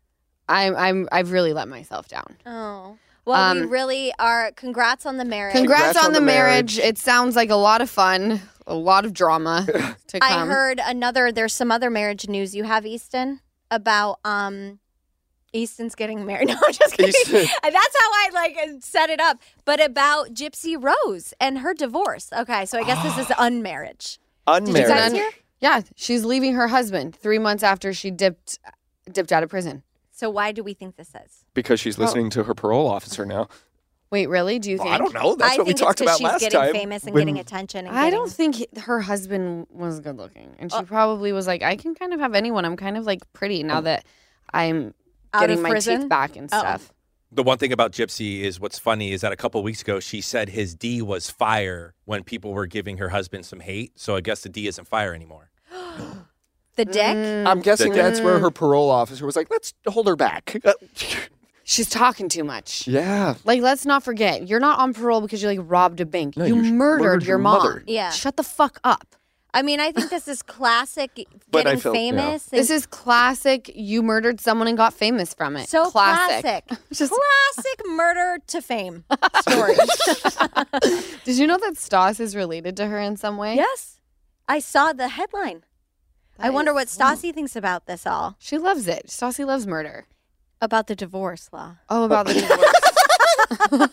I'm. I'm. I've really let myself down. Oh. Well, we Um, really are. Congrats on the marriage. Congrats, Congrats on, on the the marriage. marriage. It sounds like a lot of fun, a lot of drama to I come. heard another. There's some other marriage news you have, Easton, about um, Easton's getting married. No, I'm just kidding. Easton. That's how I like set it up. But about Gypsy Rose and her divorce. Okay, so I guess this is unmarriage. Did you Unmarried. guys hear? Yeah, she's leaving her husband three months after she dipped dipped out of prison. So why do we think this is? Because she's listening to her parole officer now. Wait, really? Do you Well, think? I don't know. That's I what we think talked it's 'cause about she's last getting time. famous and when- getting attention. And I getting, don't think he- her husband was good looking, and she Oh. probably was like, "I can kind of have anyone. I'm kind of like pretty now that I'm Out getting of my prison? teeth back and Oh. stuff." The one thing about Gypsy is what's funny is that a couple weeks ago she said his D was fire when people were giving her husband some hate. So I guess the D isn't fire anymore. the dick. Mm, I'm guessing that's where Mm. her parole officer was like, let's hold her back. Uh, she's talking too much. yeah. Like, let's not forget, you're not on parole because you like robbed a bank. No, you you sh- murdered, murdered your your mom. mother. Yeah. Shut the fuck up. I mean, I think this is classic But I getting felt- yeah. famous. This and is classic. You murdered someone and got famous from it. so classic. classic. Just- Classic murder to fame story. Did you know that Stas is related to her in some way? Yes. I saw the headline. I That wonder is what so- Stassi thinks about this all. She loves it. Stassi loves murder. About the divorce law. Oh, about the divorce.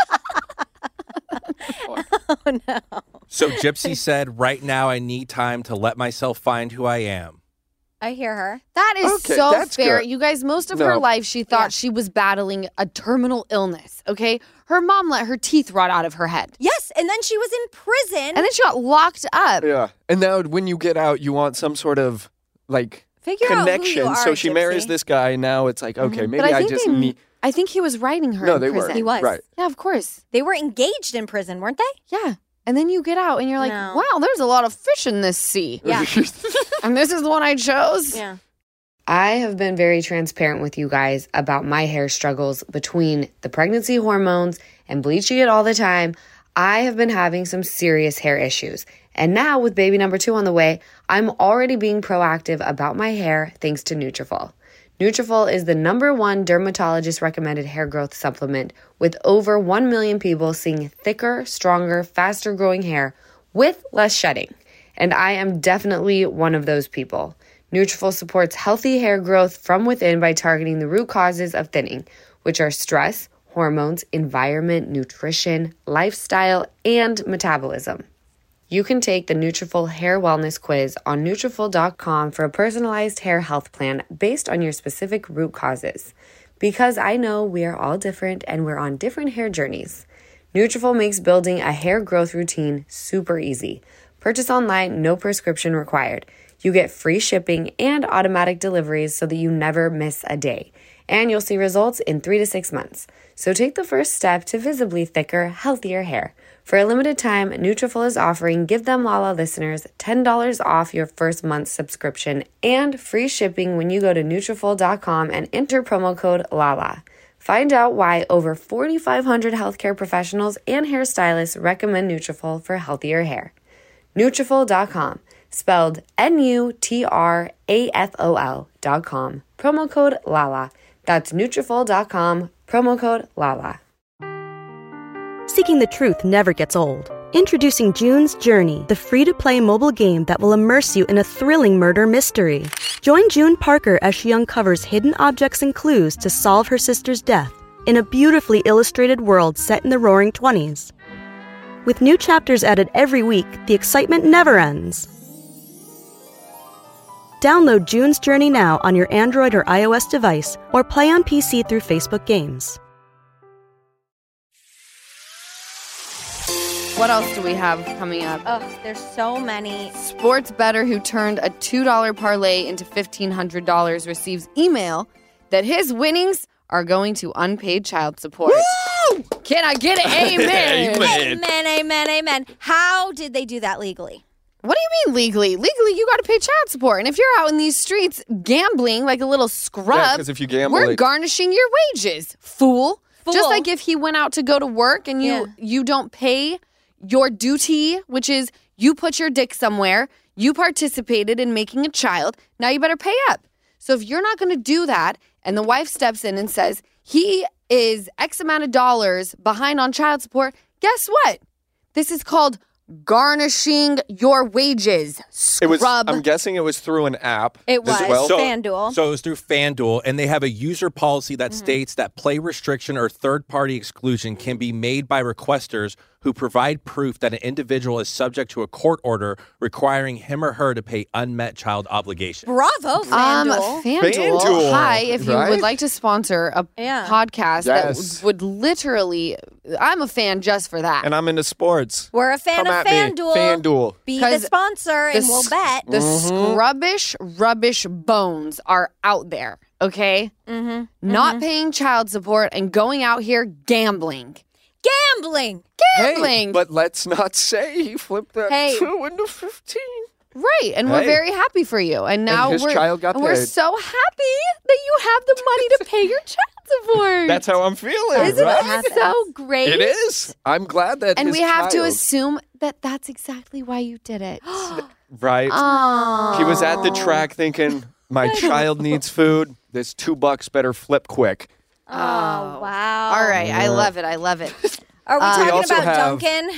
Oh, no. So Gypsy said, right now I need time to let myself find who I am. I hear her. That is Okay, so that's fair. good. You guys, most of her No. life, she thought Yeah. she was battling a terminal illness, okay? Her mom let her teeth rot out of her head. Yes, and then she was in prison. And then she got locked up. Yeah. And now when you get out, you want some sort of like Figure out who you connection. are, So she marries Gypsy. this guy. Now it's like, okay, Mhm. maybe But I I, think just they- need. I think he was writing her No, in they prison. were. He was. Right. Yeah, of course. They were engaged in prison, weren't they? Yeah. And then you get out and you're like, No. wow, there's a lot of fish in this sea. Yeah. And this is the one I chose. Yeah. I have been very transparent with you guys about my hair struggles between the pregnancy hormones and bleaching it all the time. I have been having some serious hair issues. And now with baby number two on the way, I'm already being proactive about my hair thanks to Nutrafol. Nutrafol is the number one dermatologist recommended hair growth supplement with over one million people seeing thicker, stronger, faster growing hair with less shedding. And I am definitely one of those people. Nutrafol supports healthy hair growth from within by targeting the root causes of thinning, which are stress, hormones, environment, nutrition, lifestyle, and metabolism. You can take the Nutrafol Hair Wellness Quiz on Nutrafol dot com for a personalized hair health plan based on your specific root causes. Because I know we are all different and we're on different hair journeys. Nutrafol makes building a hair growth routine super easy. Purchase online, no prescription required. You get free shipping and automatic deliveries so that you never miss a day. And you'll see results in three to six months. So take the first step to visibly thicker, healthier hair. For a limited time, Nutrafol is offering Give Them Lala listeners ten dollars off your first month's subscription and free shipping when you go to Nutrafol dot com and enter promo code LALA. Find out why over forty-five hundred healthcare professionals and hairstylists recommend Nutrafol for healthier hair. Nutrafol dot com, spelled N U T R A F O L dot com, promo code LALA. That's Nutrafol dot com, promo code LALA. Seeking the truth never gets old. Introducing June's Journey, the free-to-play mobile game that will immerse you in a thrilling murder mystery. Join June Parker as she uncovers hidden objects and clues to solve her sister's death in a beautifully illustrated world set in the Roaring Twenties. With new chapters added every week, the excitement never ends. Download June's Journey now on your Android or iOS device or play on P C through Facebook Games. What else do we have coming up? Oh, there's so many. Sports bettor who turned a two dollar parlay into fifteen hundred dollars receives email that his winnings are going to unpaid child support. Woo! Can I get an amen? Amen, amen, amen. How did they do that legally? What do you mean legally? Legally, you got to pay child support. And if you're out in these streets gambling like a little scrub, Yeah, 'cause if you gamble, we're it- garnishing your wages, fool. Fool. Just like if he went out to go to work and you Yeah. you don't pay your duty, which is you put your dick somewhere, you participated in making a child, now you better pay up. So if you're not going to do that and the wife steps in and says he is X amount of dollars behind on child support, guess what? This is called garnishing your wages. Scrub. It was. I'm guessing it was through an app. It was as well. So- FanDuel. So it was through FanDuel, and they have a user policy that states that play restriction or third-party exclusion can be made by requesters who provide proof that an individual is subject to a court order requiring him or her to pay unmet child obligations. Bravo, Um, FanDuel. FanDuel. FanDuel, Hi, if you right? would like to sponsor a Yeah. podcast Yes. that would literally, I'm a fan just for that. And I'm into sports. We're a fan Come of at me. FanDuel. FanDuel. Be the 'Cause sponsor, and the we'll s- bet. The Mm-hmm. scrubbish, rubbish bones are out there, okay? Mm-hmm. Not paying child support and going out here gambling. Gambling. Gambling. Hey, but let's not say he flipped that Hey. two into fifteen. Right, and we're Hey. very happy for you. And now his we're, child got and we're paid. so happy that you have the money to pay your child support. That's how I'm feeling. Isn't right? that so great? It is. I'm glad that. And his we have to child- assume that that's exactly why you did it. Right. Oh. He was at the track thinking, "My child needs food. This two bucks better flip quick." Oh, wow. All right, I love it. I love it. Are we Uh, We talking also about have- Dunkin',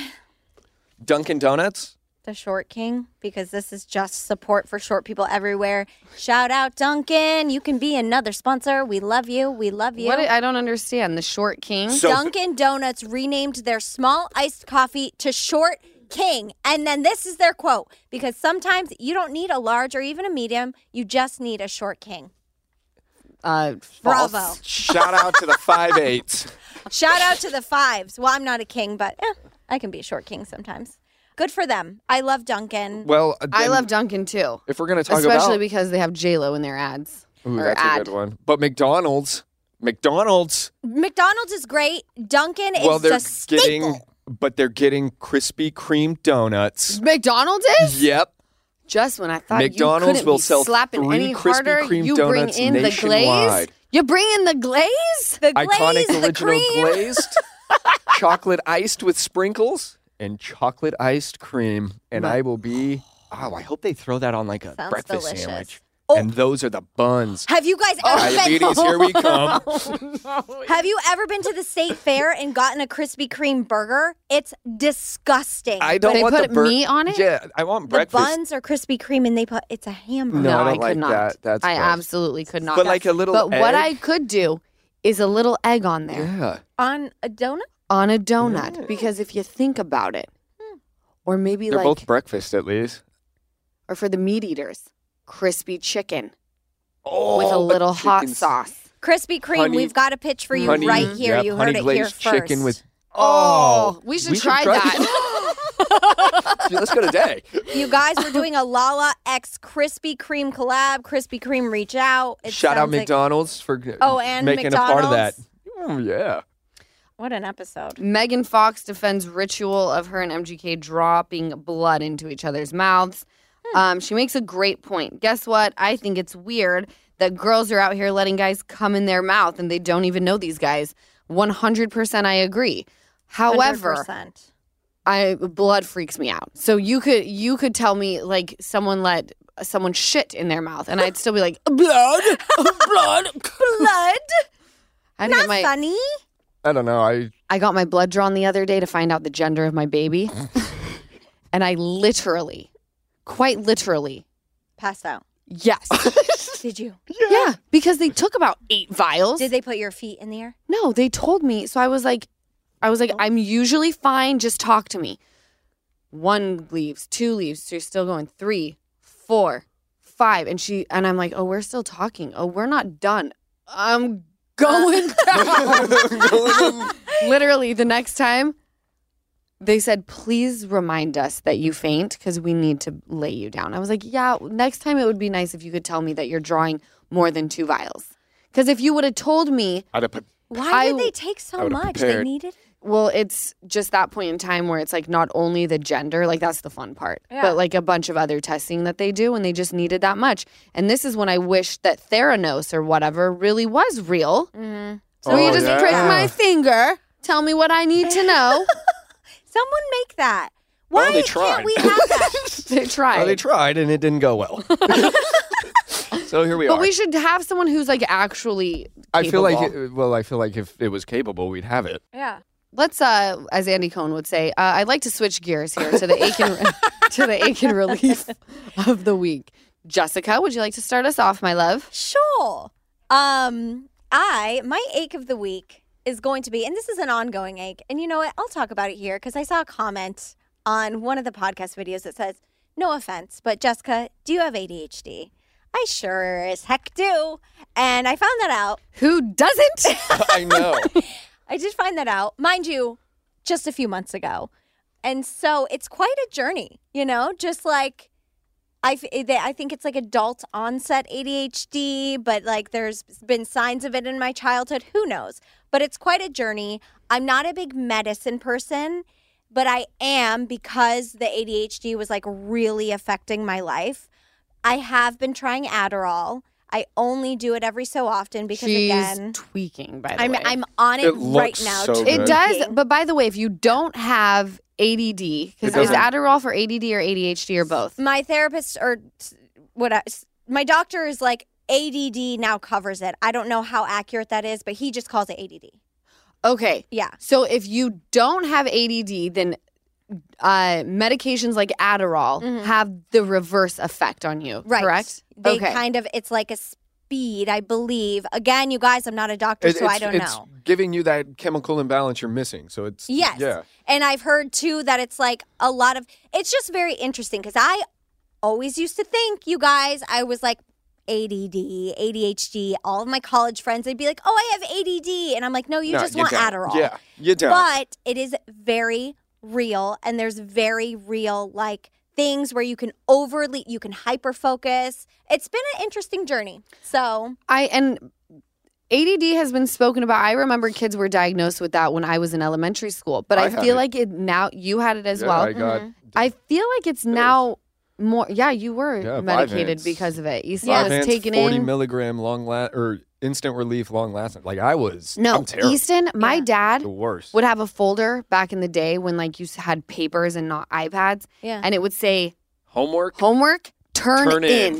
Dunkin' Donuts. the short king? Because this is just support for short people everywhere. Shout out, Dunkin'. You can be another sponsor. We love you. We love you. What I don't understand. The short king. So- Dunkin' Donuts renamed their small iced coffee to Short King. And then this is their quote, because sometimes you don't need a large or even a medium. You just need a Short King. Uh, Bravo. false. Shout out to the five eights. Shout out to the fives. Well, I'm not a king, but eh, I can be a short king sometimes. Good for them. I love Dunkin'. Well, I then love Dunkin' too, If we're gonna talk especially about, because they have J Lo in their ads. ooh, or that's ad. a good one. But McDonald's, McDonald's. McDonald's is great. Dunkin' is well, they're a staple. getting, but they're getting Krispy Kreme donuts. McDonald's is Yep. just when I thought McDonald's you couldn't will be sell slapping three any Krispy harder. Kreme You bring donuts in the glaze. nationwide. You bring in the glaze. The Iconic glaze, the original cream. glazed, chocolate iced with sprinkles, and chocolate iced cream. And I will be. Oh, I hope they throw that on like a Sounds breakfast delicious. sandwich. Oh. And those are the buns. Have you guys ever Diabetes, been? here we come. Have you ever been to the state fair and gotten a Krispy Kreme burger? It's disgusting. I don't They want put the bur- meat on it? Yeah, I want the breakfast. buns are Krispy Kreme and they put it's a hamburger. No, I I, don't could like not. that. That's I gross. absolutely could not. But like a little But what egg? I could do is a little egg on there Yeah. On a donut? on a donut. Because if you think about it, or maybe They're like, both breakfast at least. or for the meat eaters, crispy chicken Oh, with a little hot chicken's- sauce. Krispy Kreme, Honey- we've got a pitch for you honey- right here. yep, you honey heard it here glazed first. chicken with. Oh, we should try that. Dude, let's go today. You guys, we're doing a Lala X Krispy Kreme collab. Krispy Kreme, reach out. It Shout out sounds like- McDonald's for Oh, and making a part of that. McDonald's? Mm, yeah. What an episode. Megan Fox defends ritual of her and M G K dropping blood into each other's mouths. Um, she makes a great point. Guess what? I think it's weird that girls are out here letting guys come in their mouth and they don't even know these guys. one hundred percent I agree. However, one hundred percent. I blood freaks me out. So you could you could tell me like someone let someone shit in their mouth and I'd still be like blood, blood, Blood? I Not get my funny. I don't know. I I got my blood drawn the other day to find out the gender of my baby. And I literally, quite literally, Passed out. yes. Did you? Yeah, because they took about eight vials. Did they put your feet in the air? No, they told me. So I was like, I was like, I'm usually fine. Just talk to me. One leaves, two leaves. So you're still going three, four, five. And she, and I'm like, oh, we're still talking. Oh, we're not done. I'm going down. Literally, the next time they said, please remind us that you faint because we need to lay you down. I was like, yeah, next time it would be nice if you could tell me that you're drawing more than two vials. Because if you would have told me, I'd have put. Why I- did they take I so would've much? They prepared. needed? well, it's just that point in time where it's like not only the gender, like that's the fun part, Yeah. but like a bunch of other testing that they do and they just needed that much. And this is when I wish that Theranos or whatever really was real. Mm-hmm. So you Oh, just yeah. prick my finger, tell me what I need to know. Someone make that. Why they can't tried. we have that? They tried. Oh, they tried and it didn't go well. So here we but are. we should have someone who's like actually I feel like, capable. it, well, I feel like if it was capable, we'd have it. Yeah. Let's, uh, as Andy Cohen would say, uh, I'd like to switch gears here to the ache and, to the ache and relief of the week. Jessica, would you like to start us off, my love? Sure. Um, I my ache of the week is going to be, and this is an ongoing ache, and you know what? I'll talk about it here because I saw a comment on one of the podcast videos that says, "No offense, but Jessica, do you have A D H D?" I sure as heck do, and I found that out. Who doesn't? I know. I did find that out, mind you, just a few months ago, and so it's quite a journey, you know, just like. I, I think it's like adult onset A D H D, but like there's been signs of it in my childhood. Who knows? But it's quite a journey. I'm not a big medicine person, but I am because the A D H D was like really affecting my life. I have been trying Adderall. I only do it every so often because She's again, tweaking, by the I'm way. I'm on it, It right looks now. so It good. does, tweaking. but by the way, if you don't have A D D, because It is doesn't- Adderall for A D D or A D H D or both? My therapist or what I, my doctor is like A D D now covers it. I don't know how accurate that is, but he just calls it A D D. Okay. Yeah. So if you don't have A D D, then uh, medications like Adderall Mhm. have the reverse effect on you, Right. correct? They okay. kind of it's like a speed, I believe. Again, you guys, I'm not a doctor, It- so I it's- don't it's know. giving you that chemical imbalance you're missing. So it's Yes. yeah. And I've heard too that it's like a lot of it's just very interesting because I always used to think, you guys, I was like A D D, A D H D, all of my college friends, they'd be like, oh, I have A D D. And I'm like, no, you No, just you want don't. Adderall. Yeah, you don't. But it is very real, and there's very real like things where you can overly, you can hyper focus. It's been an interesting journey. So I and A D D has been spoken about. I remember kids were diagnosed with that when I was in elementary school, but I I, had feel it. like it now. You had it as yeah, well. I got I feel like it's now more. Yeah, you were Yeah, medicated Vyvanse. because of it. You see, Yeah. I was Vyvanse taken forty in. milligram long la- or instant relief long lasting. Like I was. No, I'm terrible. Easton, my Yeah. dad The worst. would have a folder back in the day when like you had papers and not iPads, yeah. and it would say Homework. homework turn, Turn in. in.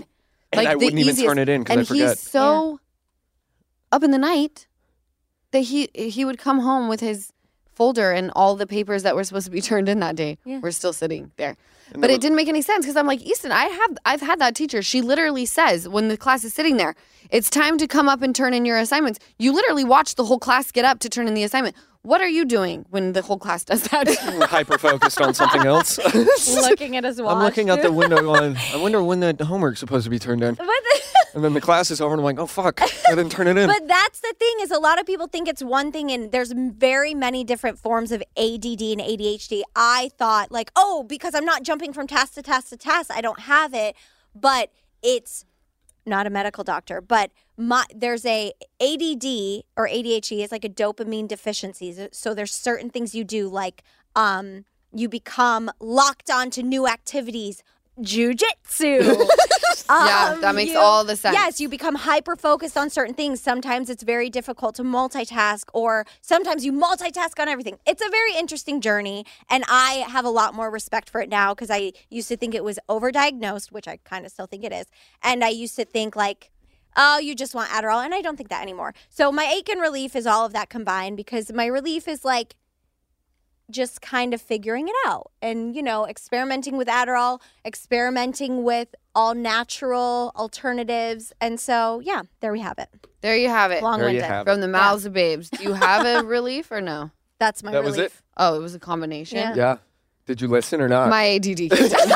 And I the wouldn't even easiest- turn it in because I And forget. he's so up in the night that he he would come home with his folder and all the papers that were supposed to be turned in that day Yeah. were still sitting there. And But there it didn't make any sense because I'm like, Easton, I have I've had that teacher. She literally says when the class is sitting there, it's time to come up and turn in your assignments. You literally watch the whole class get up to turn in the assignment. What are you doing when the whole class does that? Hyper focused on something else. Looking at his watch. I'm looking out the window going, I wonder when the homework's supposed to be turned in. But the- And then the class is over and I'm like, oh, fuck, I didn't turn it in. But that's the thing is a lot of people think it's one thing and there's very many different forms of A D D and A D H D. I thought like, oh, because I'm not jumping from task to task to task, I don't have it. But it's not a medical doctor, but my, there's a A D D or A D H D is like a dopamine deficiency. So there's certain things you do like um, you become locked onto new activities. Jiu-jitsu. Yeah, Um, that makes you- all the sense. Yes, you become hyper focused on certain things. Sometimes it's very difficult to multitask, or sometimes you multitask on everything. It's a very interesting journey, and I have a lot more respect for it now because I used to think it was overdiagnosed, which I kind of still think it is, and I used to think like, oh, you just want Adderall, and I don't think that anymore. So my ache and relief is all of that combined because my relief is like just kind of figuring it out and, you know, experimenting with Adderall, experimenting with all natural alternatives. And so, yeah, there we have it. There you have it. Long-winded. have it. From the mouths of babes. Do you have a relief or no? That's my That was relief. it? Oh, it was a combination. Yeah. Yeah. Did you listen or not? My A D D kicked in.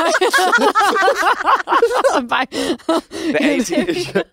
Bye. the A T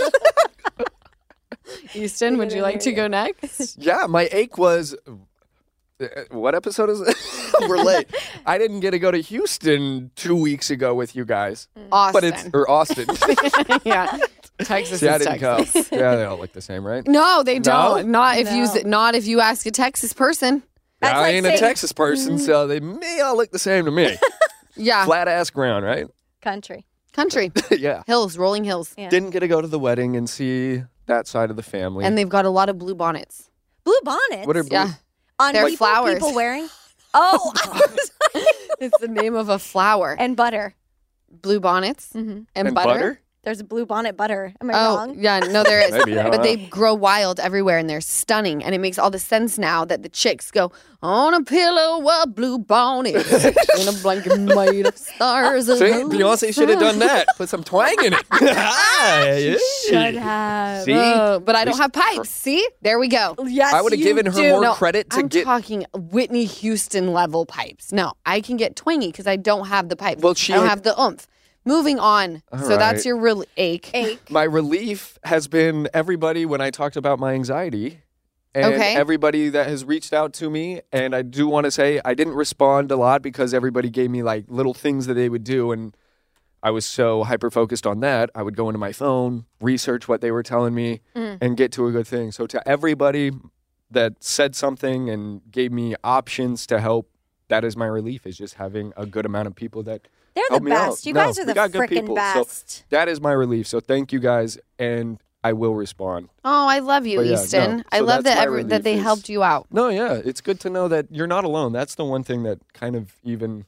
Easton, would you like to go next? Yeah, my ache was. uh, What episode is it? We're late. I didn't get to go to Houston two weeks ago with you guys. Austin. But it's or Austin. yeah. Texas See, I is didn't Texas. go. Yeah, they all look the same, right? No, they No? don't. Not if No. you not if you ask a Texas person. That's I like ain't a saying- Texas person, so they may all look the same to me. Yeah. Flat ass ground, right? Country. Country. Yeah. Hills, rolling hills. Yeah. Didn't get to go to the wedding and see that side of the family. And they've got a lot of blue bonnets. Blue bonnets. what are blue? Yeah. on They're people, flowers. people wearing? Oh, I was like- It's the name of a flower. and butter. Blue bonnets Mhm. and, And butter. butter? There's a blue bonnet butter. Am I Oh, wrong? yeah, no, there is. Maybe, I don't but know. they grow wild everywhere and they're stunning. And it makes all the sense now that the chicks go, on a pillow of blue bonnets in a blanket made of stars. See, Beyonce should have done that. Put some twang in it. Yeah. Should have. See? Oh, but I don't have pipes. See? There we go. Yes, I would have you given her do. more No, credit to I'm get. talking Whitney Houston level pipes. No, I can get twangy because I don't have the pipes. Well, she I don't had- have the oomph. Moving on. All so right. that's your real ache. Ache. My relief has been everybody when I talked about my anxiety. And Okay. everybody that has reached out to me. And I do want to say I didn't respond a lot because everybody gave me like little things that they would do. And I was so hyper focused on that. I would go into my phone, research what they were telling me, and get to a good thing. So to everybody that said something and gave me options to help, that is my relief, is just having a good amount of people that They're the help me out. best. You No, guys are we the got good freaking people. So best. that is my relief. So thank you guys, and I will respond. Oh, I love you, But yeah, Easton. no. I So love that's that my every, that relief they is- helped you out. No, yeah, it's good to know that you're not alone. That's the one thing that kind of even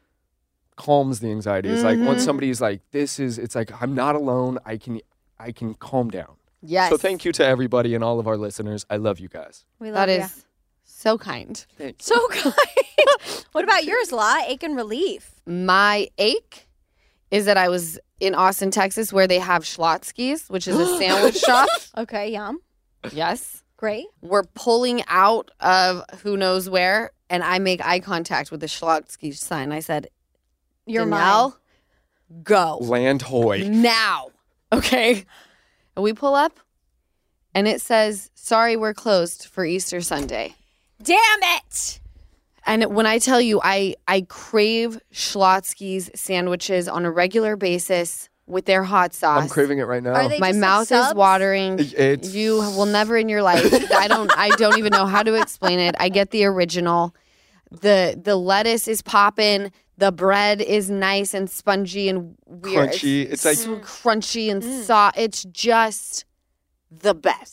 calms the anxiety. It's like Mm-hmm. when somebody's like, "This is," it's like I'm not alone. I can, I can calm down. Yes. So thank you to everybody and all of our listeners. I love you guys. We love That ya. is so kind. so kind. What about yours, La? Ache and relief. My ache is that I was in Austin, Texas, where they have Schlotzsky's, which is a sandwich shop. Okay, yum. Yes. Great. We're pulling out of who knows where, and I make eye contact with the Schlotzsky's sign. I said, You're Danielle, mine. go. Land Hoy. Now. Okay. And we pull up, and it says, sorry, we're closed for Easter Sunday. Damn it. And when I tell you, I, I crave Schlotzsky's sandwiches on a regular basis with their hot sauce. I'm craving it right now. Are they My just like mouth is subs? watering. It's- You will never in your life. I don't. I don't even know how to explain it. I get the original. the The lettuce is popping. The bread is nice and spongy and weird. Crunchy. It's like- so crunchy and soft. It's just the best.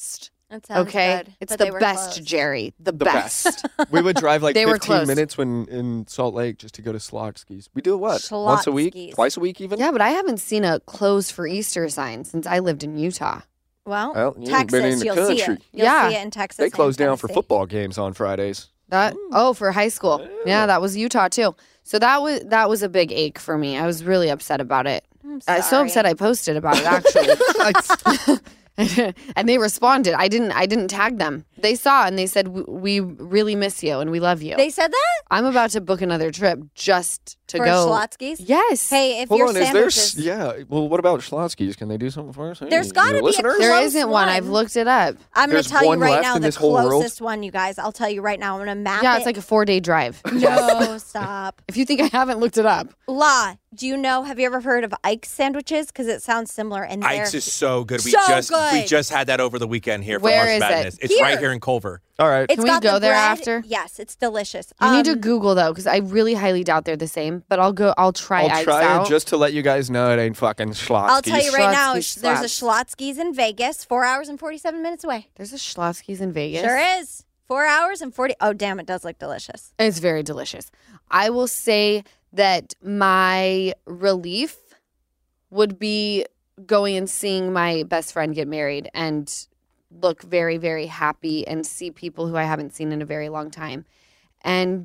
That sounds Okay, good, it's but the they were best, closed. Jerry. The, The best. best. We would drive like They were fifteen closed. minutes when in Salt Lake just to go to Schlotzsky's. We do it what? Once a week? Schlotzsky's. Twice a week even? Yeah, but I haven't seen a closed for Easter sign since I lived in Utah. Well, Well, you ain't been in Texas, the you'll see country. it. You'll Yeah. see it in Texas. They and close down for Tennessee. football games on Fridays. That oh, for high school. Yeah, that was Utah too. So that was that was a big ache for me. I was really upset about it. I'm I was so sorry. upset I posted about it actually. And they responded. I didn't I didn't tag them. They saw and they said we really miss you and we love you. They said that? I'm about to book another trip just to For go. Schlotzsky's? Yes. Hey, if Hold your on, is there? sandwiches... s- Yeah. Well, what about Schlotzsky's? Can they do something for us? Hey, There's gotta you be a listeners? There close isn't one. one. I've looked it up. I'm going There's to tell you one right left now in the this whole world? closest one, you guys. I'll tell you right now. I'm going to map Yeah, it. it's like a four day drive. No, stop. If you think I haven't looked it up. La, do you know, have you ever heard of Ike's sandwiches? Because it sounds similar. And they're Ike's is so good. We So just we good. just had that over the weekend here for Where March is it? Madness. It's Here. right here in Culver. All right. It's Can we got go the there bread. after? Yes, it's delicious. You need to Um, Google though, because I really highly doubt they're the same. But I'll go. I'll try. I'll Ike's try out. it just to let you guys know it ain't fucking Schlotzsky's. I'll tell you right now, Schlotzsky's there's a slaps. Schlotzsky's in Vegas, four hours and forty-seven minutes away. There's a Schlotzsky's in Vegas. Sure is. Four hours and forty. Oh, damn, it does look delicious. It's very delicious. I will say that my relief would be going and seeing my best friend get married and look very, very happy and see people who I haven't seen in a very long time. And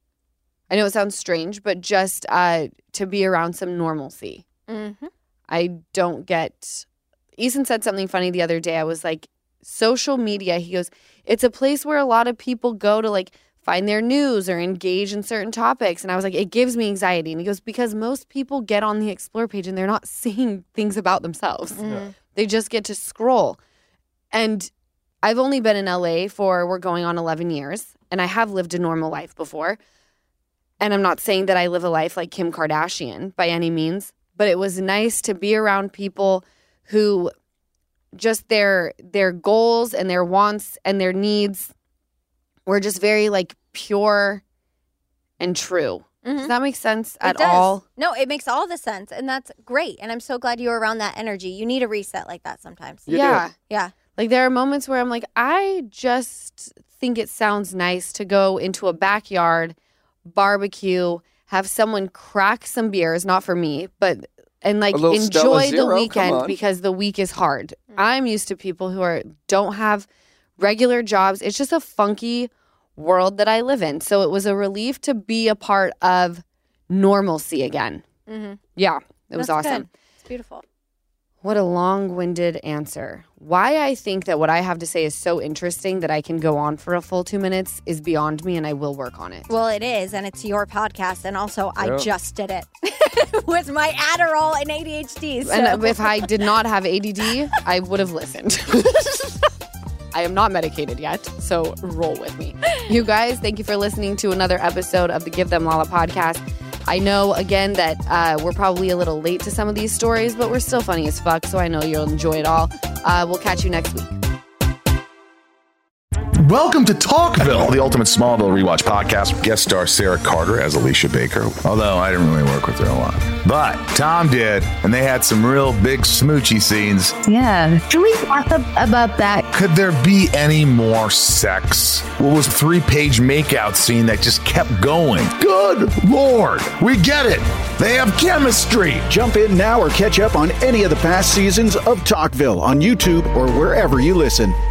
I know it sounds strange, but just uh, to be around some normalcy. Mm-hmm. I don't get. Eason said something funny the other day. I was like, social media, he goes, it's a place where a lot of people go to like find their news or engage in certain topics. And I was like, it gives me anxiety. And he goes, because most people get on the Explore page and they're not seeing things about themselves. Mm-hmm. They just get to scroll. And I've only been in L A for, we're going on eleven years. And I have lived a normal life before. And I'm not saying that I live a life like Kim Kardashian by any means. But it was nice to be around people who just their their goals and their wants and their needs were just very like pure and true. Mhm. Does that make sense It at does. all? No, it makes all the sense. And that's great. And I'm so glad you were around that energy. You need a reset like that sometimes. You do. yeah. Yeah. Like there are moments where I'm like, I just think it sounds nice to go into a backyard, barbecue, have someone crack some beers, not for me, but and like A little Stella enjoy the Zero, come weekend on. because the week is hard. I'm used to people who are don't have regular jobs. It's just a funky world that I live in. So it was a relief to be a part of normalcy again. Mm-hmm. Yeah, it was That's awesome. good. It's beautiful. What a long-winded answer. Why I think that what I have to say is so interesting that I can go on for a full two minutes is beyond me, and I will work on it. Well, it is, and it's your podcast. And also, I Yeah. just did it with my Adderall and A D H D. So. And if I did not have A D D, I would have listened. I am not medicated yet, so roll with me. You guys, thank you for listening to another episode of the Give Them Lala podcast. I know, again, that uh, we're probably a little late to some of these stories, but we're still funny as fuck, so I know you'll enjoy it all. Uh, we'll catch you next week. Welcome to Talkville. The Ultimate Smallville Rewatch Podcast. Guest star Sarah Carter as Alicia Baker, although I didn't really work with her a lot. But Tom did, and they had some real big smoochy scenes. Yeah. Can we talk ab- about that? Could there be any more sex? What was a three-page makeout scene that just kept going? Good Lord, we get it. They have chemistry. Jump in now or catch up on any of the past seasons of Talkville on YouTube or wherever you listen.